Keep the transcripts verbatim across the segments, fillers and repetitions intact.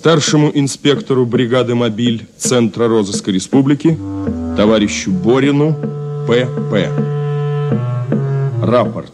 Старшему инспектору бригады «Мобиль» Центра розыска республики товарищу Борину П П Рапорт.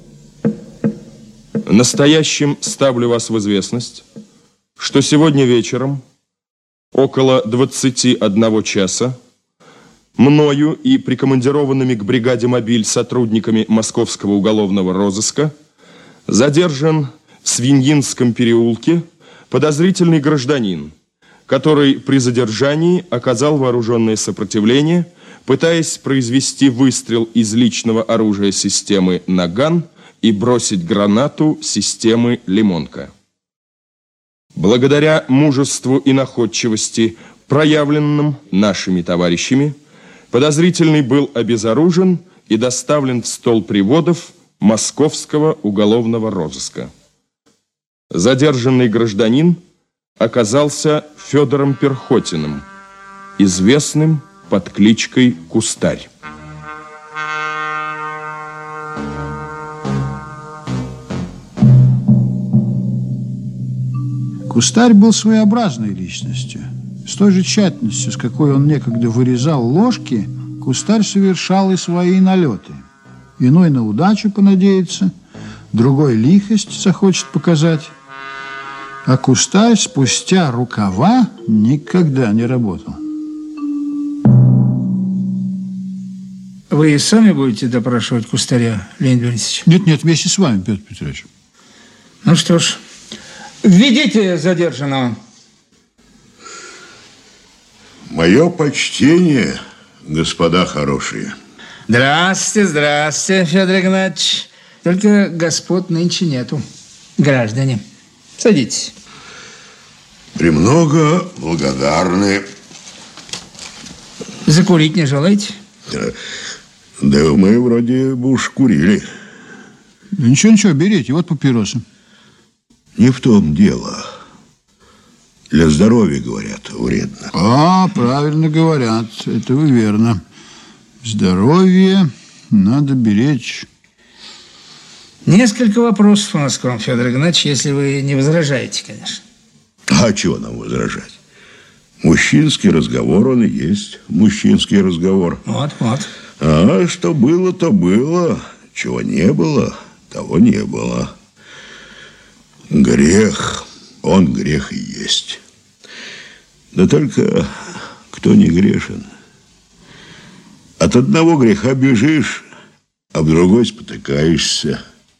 Настоящим ставлю вас в известность, что сегодня вечером около двадцати одного часа мною и прикомандированными к бригаде «Мобиль» сотрудниками Московского уголовного розыска задержан в Свиньинском переулке подозрительный гражданин, который при задержании оказал вооруженное сопротивление, пытаясь произвести выстрел из личного оружия системы «Наган» и бросить гранату системы «Лимонка». Благодаря мужеству и находчивости, проявленным нашими товарищами, подозрительный был обезоружен и доставлен в стол приводов Московского уголовного розыска. Задержанный гражданин оказался Федором Перхотиным, известным под кличкой Кустарь. Кустарь был своеобразной личностью. С той же тщательностью, с какой он некогда вырезал ложки, Кустарь совершал и свои налеты. Иной на удачу понадеется, другой лихость захочет показать. А Кустарь спустя рукава никогда не работал. Вы сами будете допрашивать Кустаря, Леонид Борисович? Нет, нет, вместе с вами, Петр Петрович. Ну что ж, введите задержанного. Мое почтение, господа хорошие. Здравствуйте, здравствуйте, Федор Игнатьевич. Только господ нынче нету. Граждане, садитесь. Премного благодарны. Закурить не желаете? Да, да мы вроде бы уж курили. Ничего, ничего, берите, вот папиросы. Не в том дело. Для здоровья, говорят, вредно. А, правильно говорят, это вы верно. Здоровье надо беречь. Несколько вопросов у нас к вам, Федор Игнатьевич, если вы не возражаете, конечно. А чего нам возражать? Мужчинский разговор, он и есть мужчинский разговор. Вот, вот. А что было, то было. Чего не было, того не было. Грех, он грех и есть. Да только кто не грешен? От одного греха бежишь, а в другой спотыкаешься.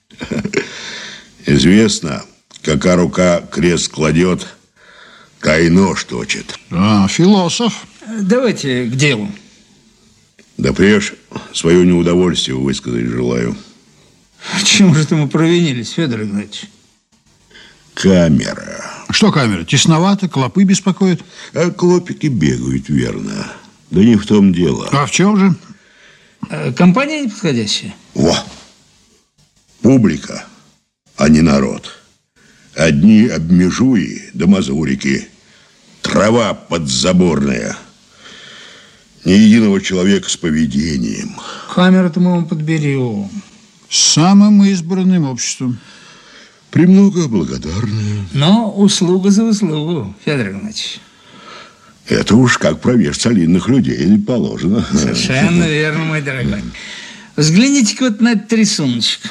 Известно, какая рука крест кладет, та и нож точит. А, философ. Давайте к делу. Да прежде свое неудовольствие высказать желаю. Чем же мы провинились, Федор Игнатьевич? Камера. Что камера? Тесновато, клопы беспокоят? А клопики бегают, верно. Да не в том дело. А в чем же? Компания неподходящая. Во! Публика, а не народ. Одни обмежуи да мазурики. Трава подзаборная. Ни единого человека с поведением. Камеру-то мы вам подберем. С самым избранным обществом. Премного благодарны. Но услуга за услугу, Федор Игнатьевич. Это уж как проверь солидных людей положено. Совершенно верно, мой дорогой. Взгляните-ка вот на этот рисуночек.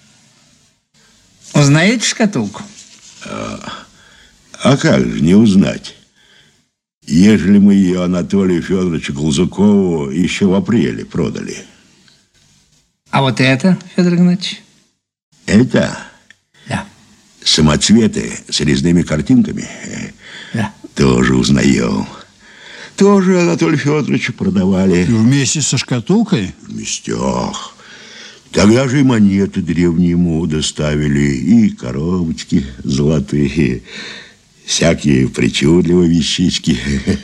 Узнаете шкатулку? А, а как же не узнать, ежели мы ее Анатолию Федоровичу Глазукову еще в апреле продали? А вот это, Федор Игнатьевич? Это? Да. Самоцветы с резными картинками? Да. Тоже узнаем. Тоже Анатолию Федоровичу продавали. Вместе со шкатулкой? Вместе, ах. Тогда же и монеты древние ему доставили, и коробочки золотые, всякие причудливые вещички.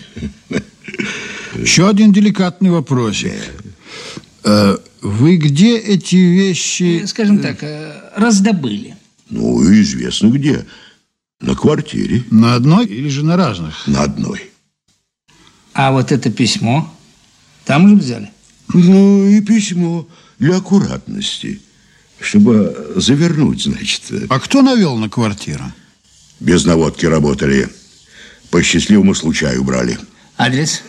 Еще один деликатный вопрос. Да. Вы где эти вещи... Скажем так, раздобыли? Ну, известно где. На квартире. На одной или же на разных? На одной. А вот это письмо там же взяли? Ну, и письмо для аккуратности, чтобы завернуть, значит. А кто навел на квартиру? Без наводки работали. по счастливому случаю брали. Адрес?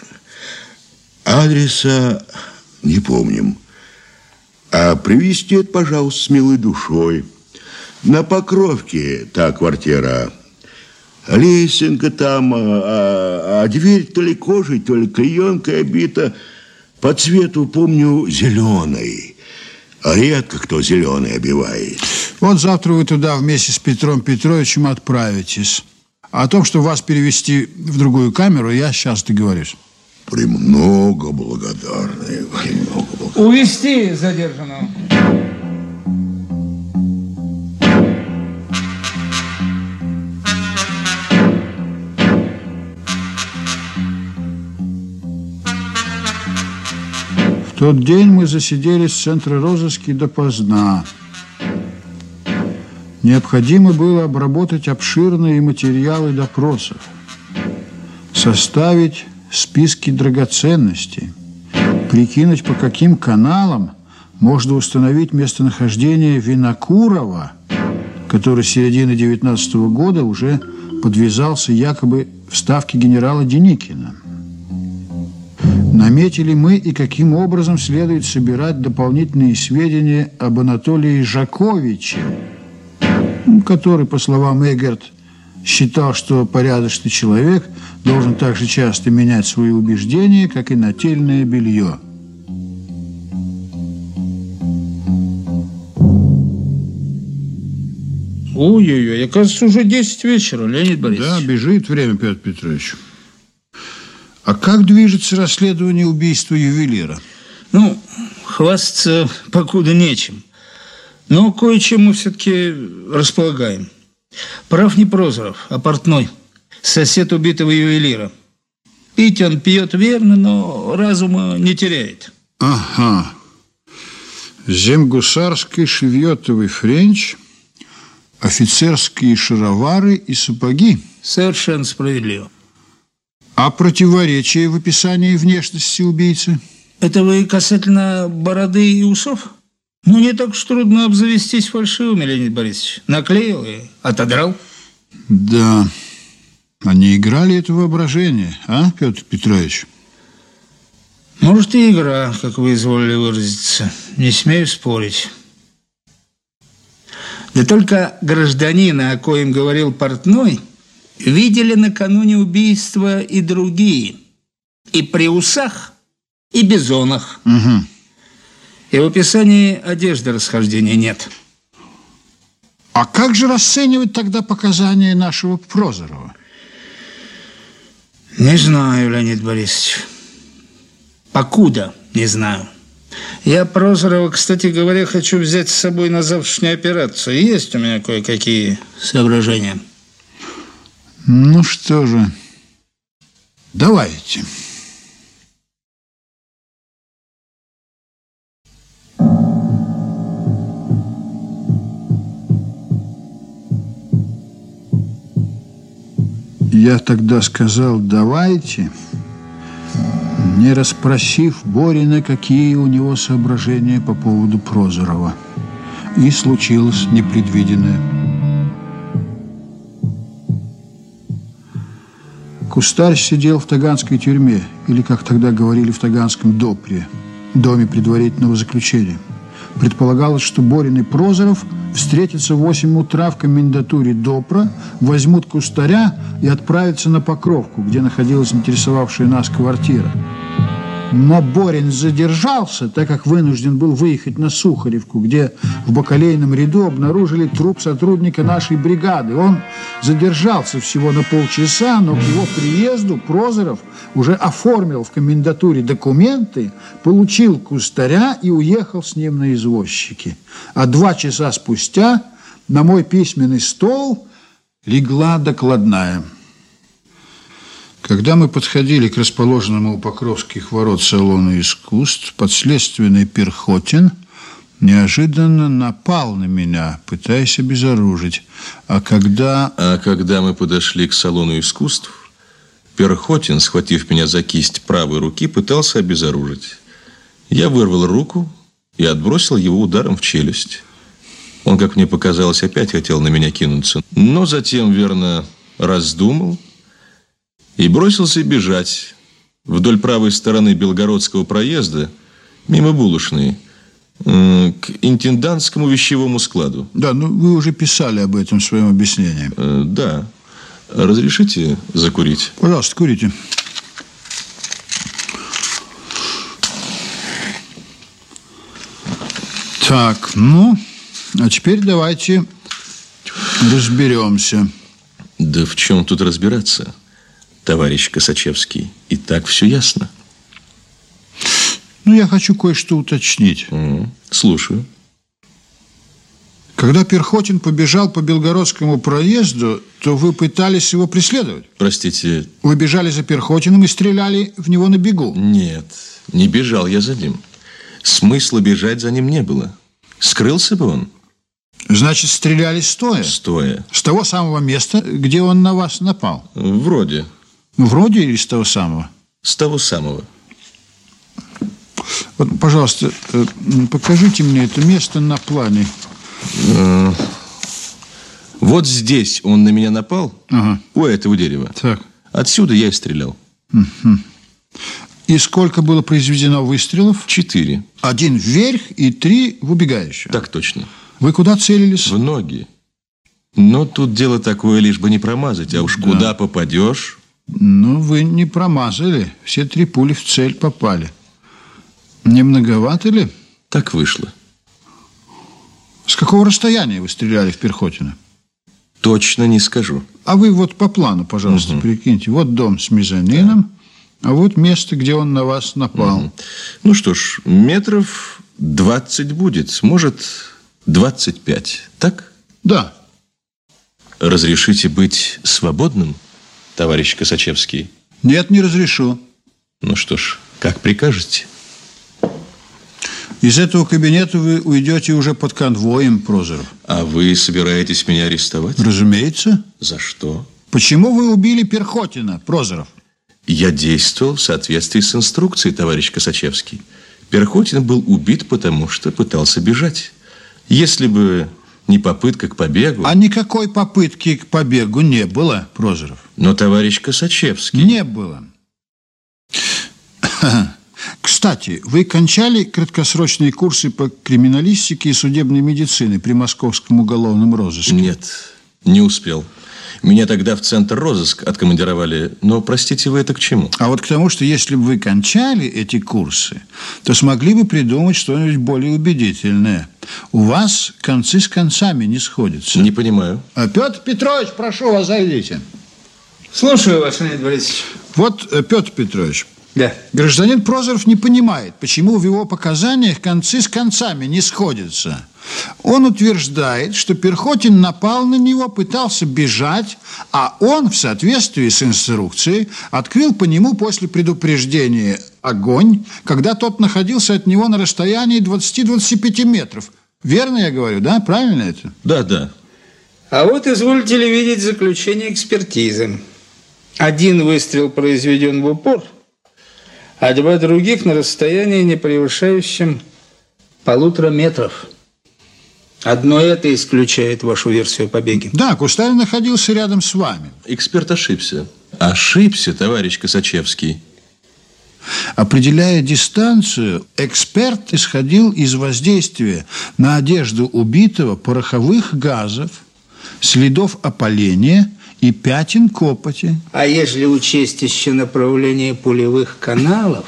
Адреса не помним. А привезти это, пожалуйста, с милой душой. На Покровке та квартира. Лесенка там, а, а дверь то ли кожей, то ли клеенкой обита. По цвету, помню, зеленый. А редко кто зеленый обивает. Вот завтра вы туда вместе с Петром Петровичем отправитесь. А о том, что вас перевести в другую камеру, я сейчас договорюсь. Премного благодарны. Премного благодарны. Увести задержанного. В тот день мы засиделись в центре розыски допоздна. Необходимо было обработать обширные материалы допросов, составить списки драгоценностей, прикинуть, по каким каналам можно установить местонахождение Винокурова, который с середины девятнадцатого года уже подвязался якобы в ставке генерала Деникина. Наметили мы и каким образом следует собирать дополнительные сведения об Анатолии Жаковиче, который, по словам Эггерт, считал, что порядочный человек должен так же часто менять свои убеждения, как и нательное белье. Ой-ой-ой, оказывается, уже десять вечера, Леонид Борисович. Да, бежит время, Петр Петрович. А как движется расследование убийства ювелира? Ну, хвастаться покуда нечем. Но кое-чем мы все-таки располагаем. Прав не Прозоров, а Портной, сосед убитого ювелира. Пить он пьет верно, но разума не теряет. Ага. Земгусарский шевьетовый френч, офицерские шаровары и сапоги. Совершенно справедливо. А противоречие в описании внешности убийцы? Это вы касательно бороды и усов? Ну, не так уж трудно обзавестись фальшивыми, Леонид Борисович. Наклеил и отодрал. Да. А не играли это воображение, а, Петр Петрович? Может, и игра, как вы изволили выразиться. Не смею спорить. Да только гражданина, о коем говорил Портной, видели накануне убийства и другие. И при усах, и бизонах. Угу. И в описании одежды расхождения нет. А как же расценивать тогда показания нашего Прозорова? Не знаю, Леонид Борисович. Покуда не знаю. Я Прозорова, кстати говоря, хочу взять с собой на завтрашнюю операцию. Есть у меня кое-какие соображения. Ну что же, давайте. Я тогда сказал «давайте», не расспросив Борина, какие у него соображения по поводу Прозорова. И случилось непредвиденное. Кустарь сидел в таганской тюрьме, или, как тогда говорили, в таганском допре, доме предварительного заключения. Предполагалось, что Борин и Прозоров встретятся в восемь утра в комендатуре допра, возьмут Кустаря и отправятся на Покровку, где находилась интересовавшая нас квартира. Но Борин задержался, так как вынужден был выехать на Сухаревку, где в бакалейном ряду обнаружили труп сотрудника нашей бригады. Он задержался всего на полчаса, но к его приезду Прозоров уже оформил в комендатуре документы, получил Кустаря и уехал с ним на извозчике. А два часа спустя на мой письменный стол легла докладная. Когда мы подходили к расположенному у Покровских ворот салону искусств, подследственный Перхотин неожиданно напал на меня, пытаясь обезоружить. А когда... А когда мы подошли к салону искусств, Перхотин, схватив меня за кисть правой руки, пытался обезоружить. Я вырвал руку и отбросил его ударом в челюсть. Он, как мне показалось, опять хотел на меня кинуться, но затем, верно, раздумал и бросился бежать вдоль правой стороны Белгородского проезда, мимо булочной, к интендантскому вещевому складу. Да, ну вы уже писали об этом в своем объяснении. Э, да. Разрешите закурить? Пожалуйста, курите. Так, ну, а теперь давайте разберемся. Да в чем тут разбираться, товарищ Косачевский? И так все ясно. Ну, я хочу кое-что уточнить. Mm, слушаю. Когда Перхотин побежал по Белгородскому проезду, то вы пытались его преследовать? Простите. Вы бежали за Перхотиным и стреляли в него на бегу? Нет, не бежал я за ним. Смысла бежать за ним не было. Скрылся бы он. Значит, стреляли стоя? Стоя. С того самого места, где он на вас напал? Вроде. Вроде или с того самого? С того самого. Вот, пожалуйста, покажите мне это место на плане. Вот здесь он на меня напал, ага. У этого дерева. Так. Отсюда я и стрелял. Угу. И сколько было произведено выстрелов? Четыре. Один вверх и три в убегающего. Так точно. Вы куда целились? В ноги. Но тут дело такое, лишь бы не промазать. А уж да. Куда попадешь? Ну, вы не промазали. Все три пули в цель попали. Не многовато ли? Так вышло. С какого расстояния вы стреляли в Перхотина? Точно не скажу. А вы вот по плану, пожалуйста, угу. прикиньте. Вот дом с мезонином, а вот место, где он на вас напал. Угу. Ну что ж, метров двадцать будет, может, двадцать пять. Так? Да. Разрешите быть свободным, товарищ Косачевский? Нет, не разрешу. Ну что ж, как прикажете. Из этого кабинета вы уйдете уже под конвоем, Прозоров. А вы собираетесь меня арестовать? Разумеется. За что? Почему вы убили Перхотина, Прозоров? Я действовал в соответствии с инструкцией, товарищ Косачевский. Перхотин был убит, потому что пытался бежать. Если бы не попытка к побегу... А никакой попытки к побегу не было, Прозоров. Но, товарищ Косачевский... Не было. Кстати, вы кончали краткосрочные курсы по криминалистике и судебной медицине при Московском уголовном розыске? Нет, не успел. Меня тогда в центр розыск откомандировали. Но, простите, вы это к чему? А вот к тому, что если бы вы кончали эти курсы, то смогли бы придумать что-нибудь более убедительное. У вас концы с концами не сходятся. Не понимаю. А, Петр Петрович, прошу вас, зайдите. Слушаю вас, Леонид Борисович. Вот, Петр Петрович. Да. Гражданин Прозоров не понимает, почему в его показаниях концы с концами не сходятся. Он утверждает, что Перхотин напал на него, пытался бежать, а он, в соответствии с инструкцией, открыл по нему после предупреждения огонь, когда тот находился от него на расстоянии двадцати-двадцати пяти метров. Верно я говорю, да? Правильно это? Да, да. А вот извольте ли видеть заключение экспертизы. Один выстрел произведен в упор, а два других на расстоянии, не превышающем полутора метров. Одно это исключает вашу версию о побеге. Да, Кустарин находился рядом с вами. Эксперт ошибся. Ошибся, товарищ Косачевский. Определяя дистанцию, эксперт исходил из воздействия на одежду убитого пороховых газов, следов опаления и пятен копоти. А если учесть еще направление пулевых каналов,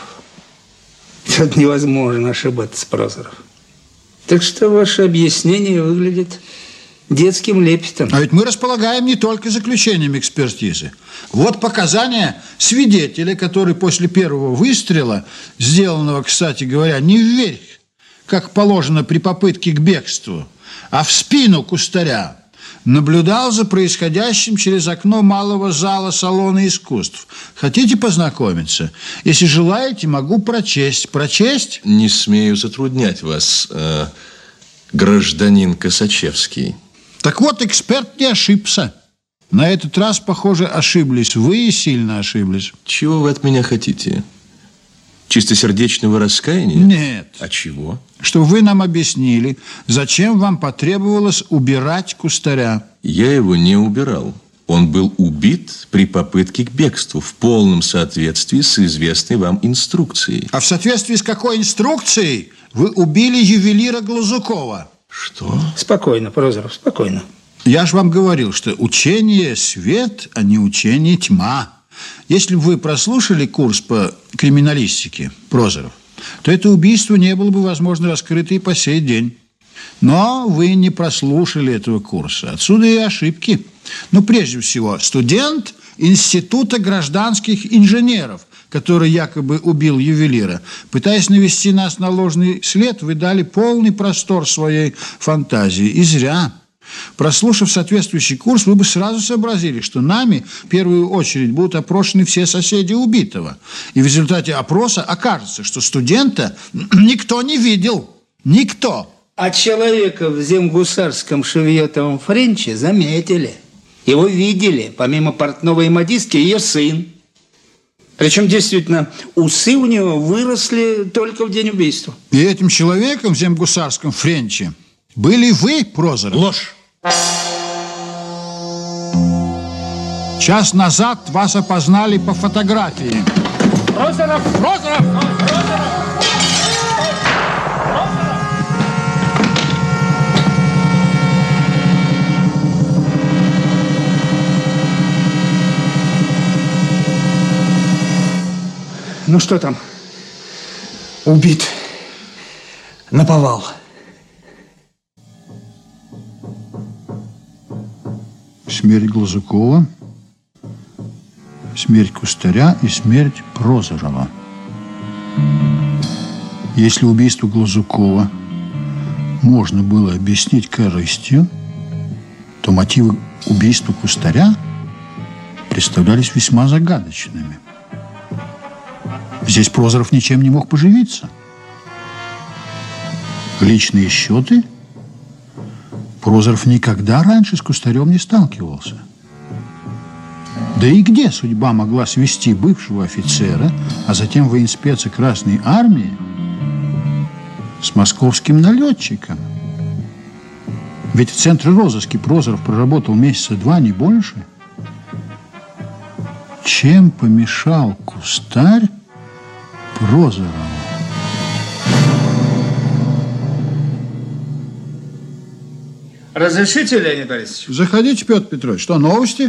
тут невозможно ошибаться, Прозоров. Так что ваше объяснение выглядит детским лепетом. А ведь мы располагаем не только заключением экспертизы. Вот показания свидетеля, который после первого выстрела, сделанного, кстати говоря, не вверх, как положено при попытке к бегству, а в спину кустаря, наблюдал за происходящим через окно малого зала салона искусств. Хотите познакомиться? Если желаете, могу прочесть. Прочесть? Не смею затруднять вас, э, гражданин Косачевский. Так вот, эксперт не ошибся. На этот раз, похоже, ошиблись. Вы сильно ошиблись. Чего вы от меня хотите? Чистосердечного раскаяния? Нет. А чего? Что вы нам объяснили, зачем вам потребовалось убирать кустаря. Я его не убирал. Он был убит при попытке к бегству в полном соответствии с известной вам инструкцией. А в соответствии с какой инструкцией вы убили ювелира Глазукова? Что? Спокойно, Прозоров, спокойно. Я же вам говорил, что учение свет, а не учение тьма. Если бы вы прослушали курс по криминалистике, Прозоров, то это убийство не было бы, возможно, раскрыто и по сей день. Но вы не прослушали этого курса. Отсюда и ошибки. Но прежде всего, студент Института гражданских инженеров, который якобы убил ювелира, пытаясь навести нас на ложный след, вы дали полный простор своей фантазии. И зря. Прослушав соответствующий курс, вы бы сразу сообразили, что нами в первую очередь будут опрошены все соседи убитого. И в результате опроса окажется, что студента никто не видел. Никто. А человека в земгусарском шевьетовом френче заметили. Его видели, помимо портного и модистки, ее сын. Причем, действительно, усы у него выросли только в день убийства. И этим человеком в земгусарском френче были вы, Прозоров? Ложь! Час назад вас опознали по фотографии. Прозоров! Прозоров! Прозоров! Ну что там? Убит. Наповал. Смерть Глазукова, смерть Кустаря и смерть Прозорова. Если убийство Глазукова можно было объяснить корыстью, то мотивы убийства Кустаря представлялись весьма загадочными. Здесь Прозоров ничем не мог поживиться. Личные счеты? Прозоров никогда раньше с Кустарем не сталкивался. Да и где судьба могла свести бывшего офицера, а затем военспеца Красной Армии с московским налетчиком? Ведь в центре розыски Прозоров проработал месяца два, не больше. Чем помешал Кустарь Прозорову? Разрешите, Леонид Борисович? Заходите, Петр Петрович. Что, новости?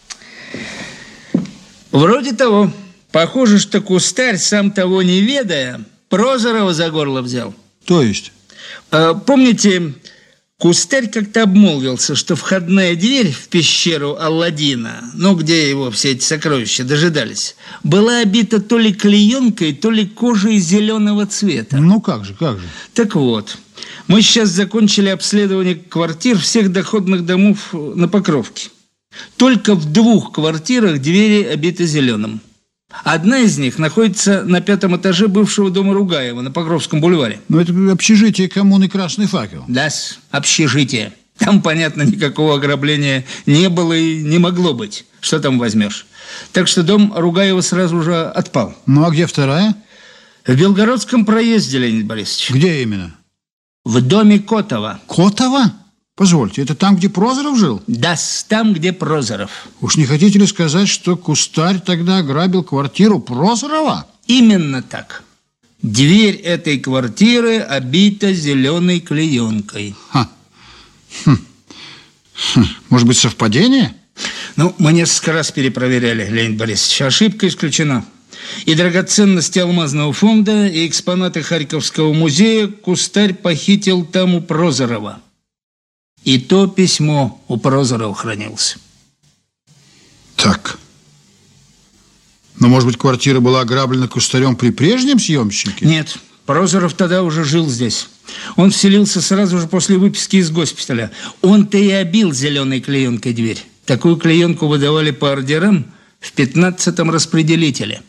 Вроде того. Похоже, что Кустарь, сам того не ведая, Прозорова за горло взял. То есть? А, помните, Кустарь как-то обмолвился, что входная дверь в пещеру Алладина, ну, где его все эти сокровища дожидались, была обита то ли клеенкой, то ли кожей зеленого цвета. Ну, как же, как же. Так вот, мы сейчас закончили обследование квартир всех доходных домов на Покровке. Только в двух квартирах двери обиты зеленым. Одна из них находится на пятом этаже бывшего дома Ругаева на Покровском бульваре. Но это общежитие коммуны «Красный факел». Да, общежитие. Там, понятно, никакого ограбления не было и не могло быть. Что там возьмешь? Так что дом Ругаева сразу же отпал. Ну, а где вторая? В Белгородском проезде, Леонид Борисович. Где именно? В доме Котова. Котова? Позвольте, это там, где Прозоров жил? Да, там, где Прозоров. Уж не хотите ли сказать, что Кустарь тогда ограбил квартиру Прозорова? Именно так. Дверь этой квартиры обита зеленой клеенкой. Ха. Хм. Хм. Может быть, совпадение? Ну, мы несколько раз перепроверяли, Леонид Борисович. Ошибка исключена. И драгоценности алмазного фонда, и экспонаты Харьковского музея Кустарь похитил там у Прозорова. И то письмо у Прозорова хранилось. Так. Но, может быть, квартира была ограблена Кустарем при прежнем съемщике? Нет, Прозоров тогда уже жил здесь. Он вселился сразу же после выписки из госпиталя. Он-то и обил зеленой клеенкой дверь. Такую клеенку выдавали по ордерам в пятнадцатом распределителе.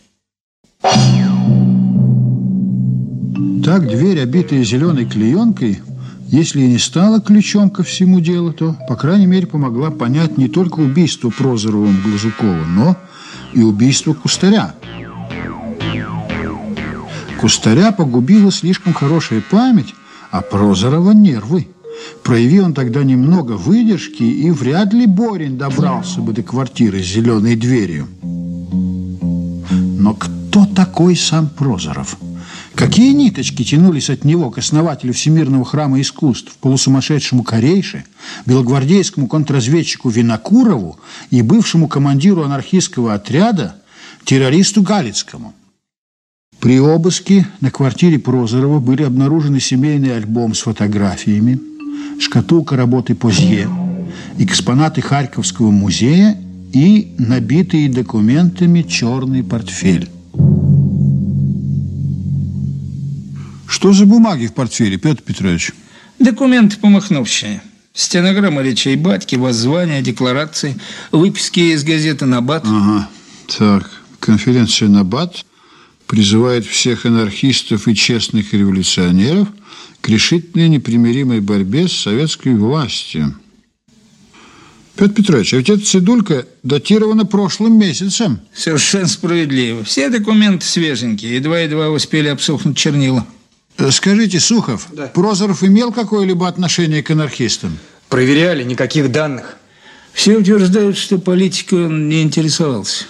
Так, дверь, обитая зеленой клеенкой, если и не стала ключом ко всему делу, то, по крайней мере, помогла понять не только убийство Прозоровым Глазукова, но и убийство Кустаря. Кустаря погубила слишком хорошая память, а Прозорова нервы. Прояви он тогда немного выдержки, и вряд ли Борин добрался бы до квартиры с зеленой дверью. Но кто такой сам Прозоров? Какие ниточки тянулись от него к основателю Всемирного храма искусств, полусумасшедшему Корейше, белогвардейскому контрразведчику Винокурову и бывшему командиру анархистского отряда, террористу Галицкому? При обыске на квартире Прозорова были обнаружены семейный альбом с фотографиями, шкатулка работы Позье, экспонаты Харьковского музея и набитый документами черный портфель. Что за бумаги в портфеле, Петр Петрович? Документы по махновщине. Стенограмма речей батьки, воззвания, декларации, выписки из газеты «Набат». Ага, так, конференция «Набат» призывает всех анархистов и честных революционеров к решительной непримиримой борьбе с советской властью. Петр Петрович, а ведь эта цедулька датирована прошлым месяцем. Совершенно справедливо. Все документы свеженькие, едва-едва успели обсохнуть чернила. Скажите, Сухов, да. Прозоров имел какое-либо отношение к анархистам? Проверяли, никаких данных. Все утверждают, что политикой он не интересовался.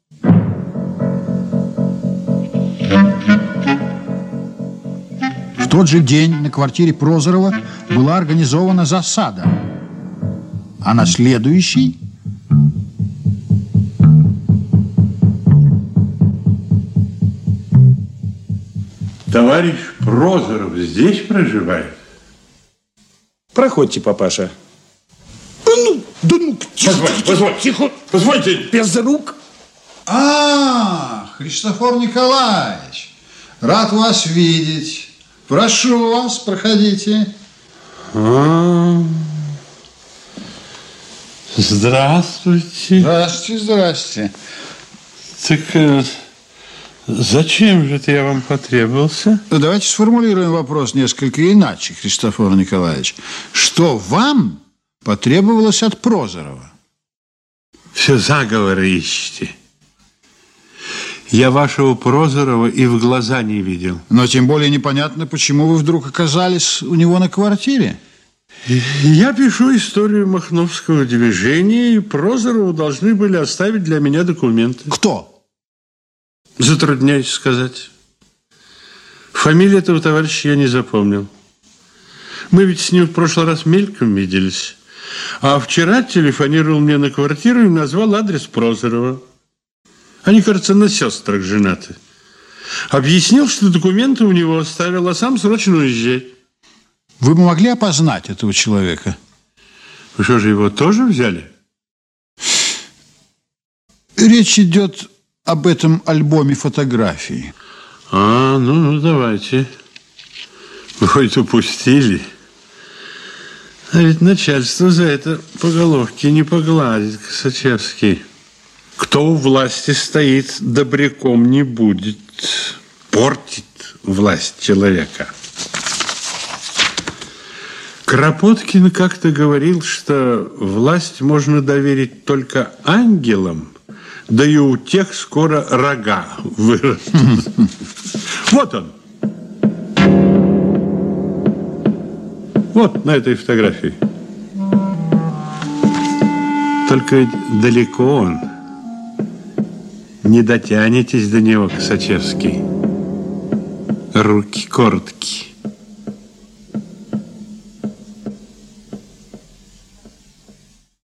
В тот же день на квартире Прозорова была организована засада. А на следующий... Товарищ Прозоров здесь проживает? Проходите, папаша. Да ну, да ну, тихо, Позвольте, тихо, позвольте. тихо. Позвольте. Без рук. А, Христофор Николаевич, рад вас видеть. Прошу вас, проходите. А, здравствуйте. Здравствуйте, здравствуйте. Так э, зачем же это я вам потребовался? Давайте сформулируем вопрос несколько иначе, Христофор Николаевич. Что вам потребовалось от Прозорова? Все заговоры ищете. Я вашего Прозорова и в глаза не видел. Но тем более непонятно, почему вы вдруг оказались у него на квартире. Я пишу историю Махновского движения, и Прозорову должны были оставить для меня документы. Кто? Затрудняюсь сказать. Фамилию этого товарища я не запомнил. Мы ведь с ним в прошлый раз мельком виделись. А вчера телефонировал мне на квартиру и назвал адрес Прозорова. Они, кажется, на сестрах женаты. Объяснил, что документы у него оставил, а сам срочно уезжает. Вы бы могли опознать этого человека? Вы что же, его тоже взяли? Речь идет об этом альбоме фотографий. А, ну, ну, давайте. Выходит, упустили. А ведь начальство за это по головке не погладит, Косачевский. Кто у власти стоит, добряком не будет. Портит власть человека. Кропоткин как-то говорил, что власть можно доверить только ангелам, да и у тех скоро рога вырастут. Вот он. Вот на этой фотографии. Только ведь далеко он. Не дотянетесь до него, Косачевский. Руки короткие.